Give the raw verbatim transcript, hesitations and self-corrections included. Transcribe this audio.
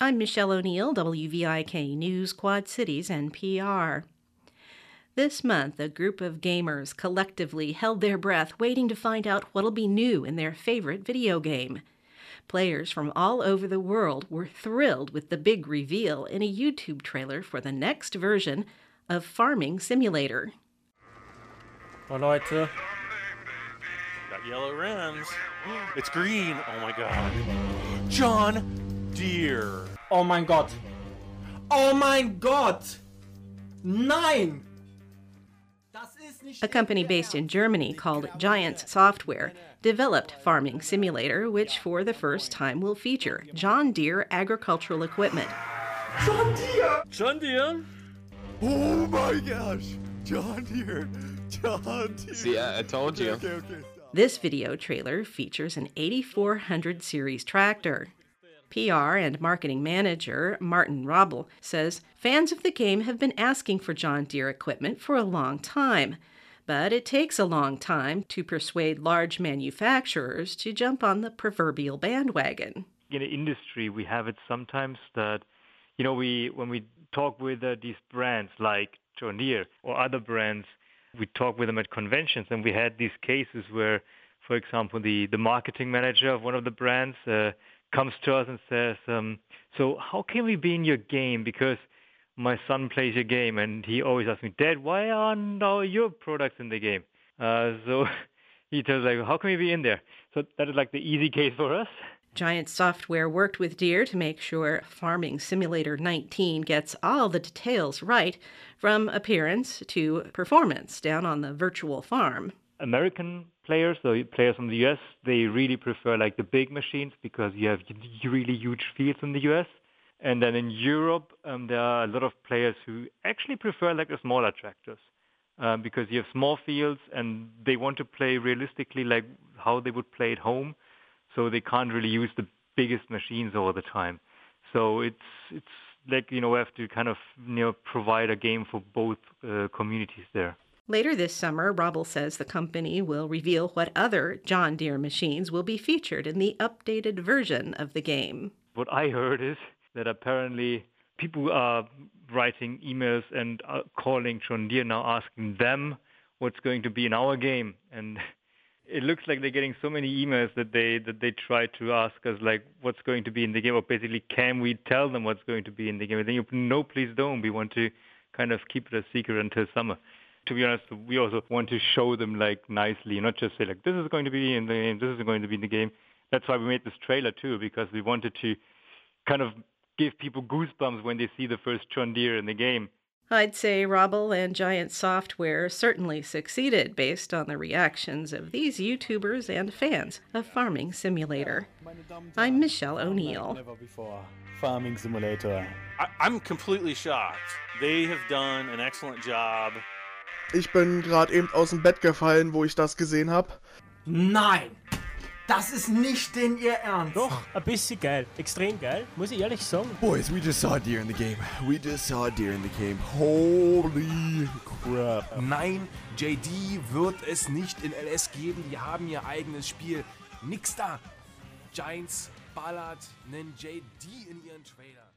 I'm Michelle O'Neill, W V I K News, Quad Cities, N P R. This month, a group of gamers collectively held their breath waiting to find out what'll be new in their favorite video game. Players from all over the world were thrilled with the big reveal in a YouTube trailer for the next version of Farming Simulator. Oh, Leute. Got yellow rims. It's green. Oh my god. John Deere. Oh mein Gott. Oh mein Gott. Nein. A company based in Germany called Giants Software developed Farming Simulator, which for the first time will feature John Deere agricultural equipment. John Deere! John Deere? Oh my gosh! John Deere! John Deere! See, I, I told you. Okay, okay, okay. This video trailer features an eighty-four hundred series tractor. P R and marketing manager Martin Robel says fans of the game have been asking for John Deere equipment for a long time, but it takes a long time to persuade large manufacturers to jump on the proverbial bandwagon. In the industry, we have it sometimes that, you know, we when we talk with uh, these brands like John Deere or other brands, we talk with them at conventions, and we had these cases where, for example, the, the marketing manager of one of the brands uh, comes to us and says, um, so how can we be in your game? Because my son plays your game, and he always asks me, Dad, why aren't all your products in the game? Uh, so he tells like, how can we be in there? So that is like the easy case for us. Giant Software worked with Deere to make sure Farming Simulator nineteen gets all the details right, from appearance to performance down on the virtual farm. American players, so players from the U S, they really prefer like the big machines because you have really huge fields in the U S. And then in Europe, um, there are a lot of players who actually prefer like the smaller tractors uh, because you have small fields and they want to play realistically like how they would play at home. So they can't really use the biggest machines all the time. So it's it's like, you know, we have to kind of, you know, provide a game for both uh, communities there. Later this summer, Robel says the company will reveal what other John Deere machines will be featured in the updated version of the game. What I heard is that apparently people are writing emails and are calling John Deere now asking them what's going to be in our game. And it looks like they're getting so many emails that they that they try to ask us like what's going to be in the game, or basically can we tell them what's going to be in the game? And then you no, please don't. We want to kind of keep it a secret until summer. To be honest, we also want to show them like nicely, not just say like this is going to be in the game, this is going to be in the game. That's why we made this trailer too, because we wanted to kind of give people goosebumps when they see the first John Deere in the game. I'd say Robel and Giant Software certainly succeeded based on the reactions of these YouTubers and fans of Farming Simulator. I'm Michelle O'Neill. Farming Simulator. I, I'm completely shocked. They have done an excellent job. Ich bin gerade eben aus dem Bett gefallen, wo ich das gesehen habe. Nein! Das ist nicht denn Ihr Ernst. Doch, ein bisschen geil. Extrem geil, muss ich ehrlich sagen. Boys, we just saw a deer in the game. We just saw a deer in the game. Holy crap. Nein, J D wird es nicht in L S geben. Die haben ihr eigenes Spiel. Nix da. Giants ballert nen J D in ihren Trailer.